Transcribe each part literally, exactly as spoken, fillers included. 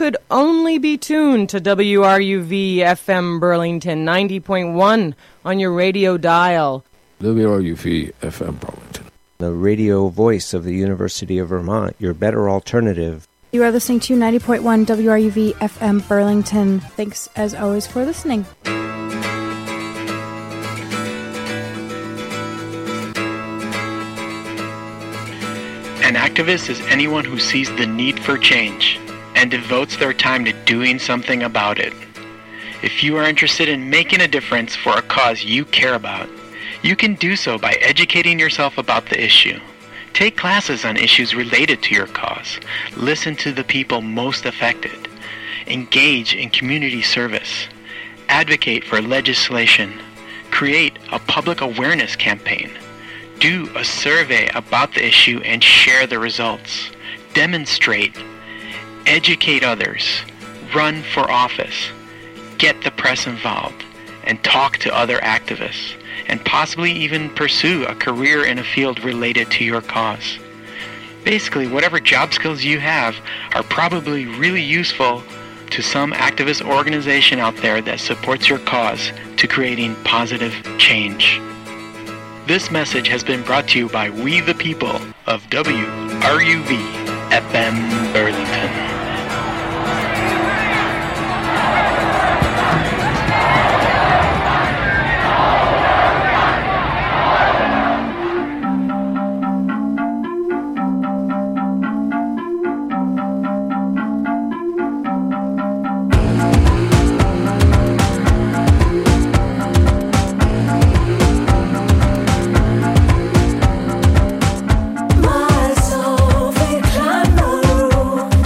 could only be tuned to W R U V F M Burlington ninety point one on your radio dial. W R U V F M Burlington, the radio voice of the University of Vermont, your better alternative. You are listening to ninety point one W R U V F M Burlington. Thanks, as always, for listening. An activist is anyone who sees the need for change and devotes their time to doing something about it. If you are interested in making a difference for a cause you care about, you can do so by educating yourself about the issue. Take classes on issues related to your cause. Listen to the people most affected. Engage in community service. Advocate for legislation. Create a public awareness campaign. Do a survey about the issue and share the results. Demonstrate. Educate others. Run for office. Get the press involved. And talk to other activists. And possibly even pursue a career in a field related to your cause. Basically, whatever job skills you have are probably really useful to some activist organization out there that supports your cause to creating positive change. This message has been brought to you by We the People of W R U V F M Burlington. My soul, we climb the roof.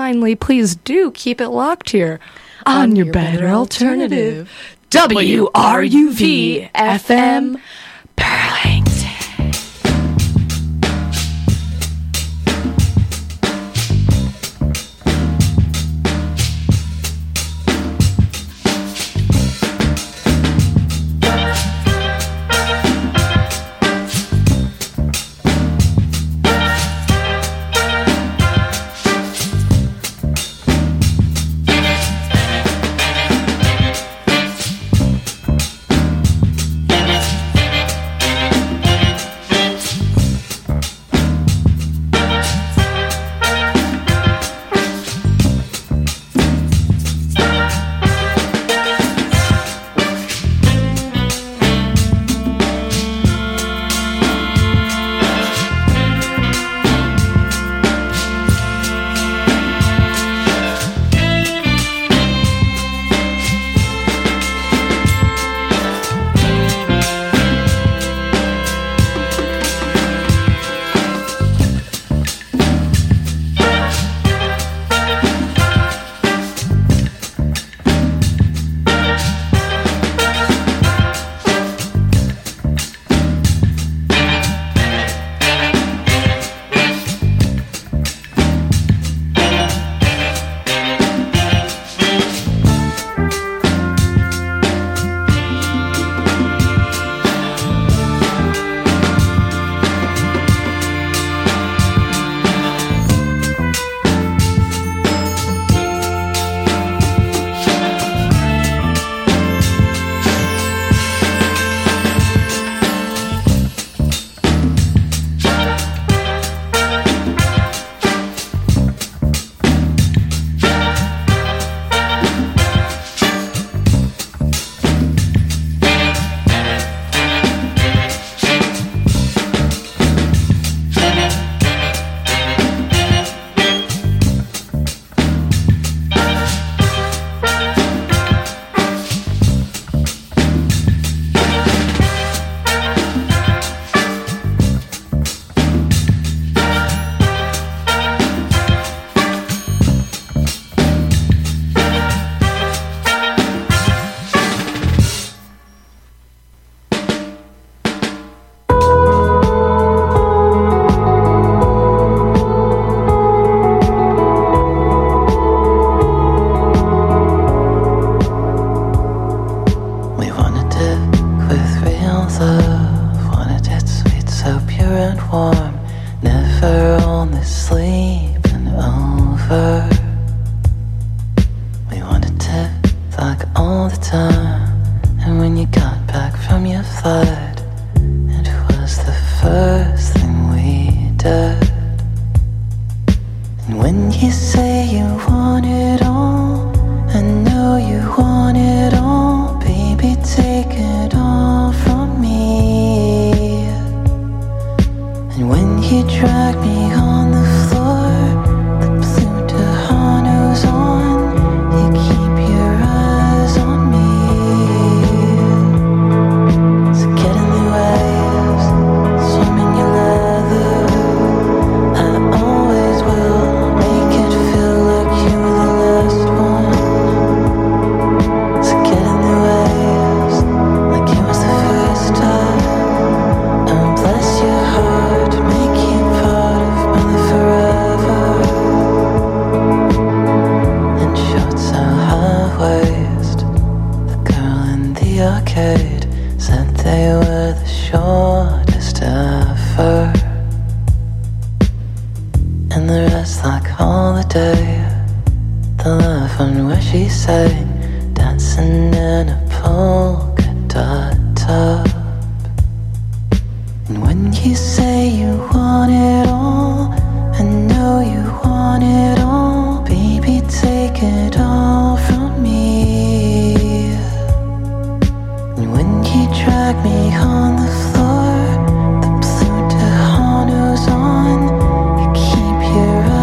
kindly please do keep it locked here on, on your, your better, better alternative, W R U V F M Burlington.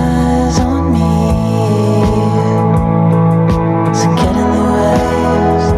So get in the waves.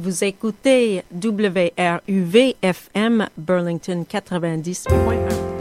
Vous écoutez W R U V F M Burlington quatre-vingt-dix point un.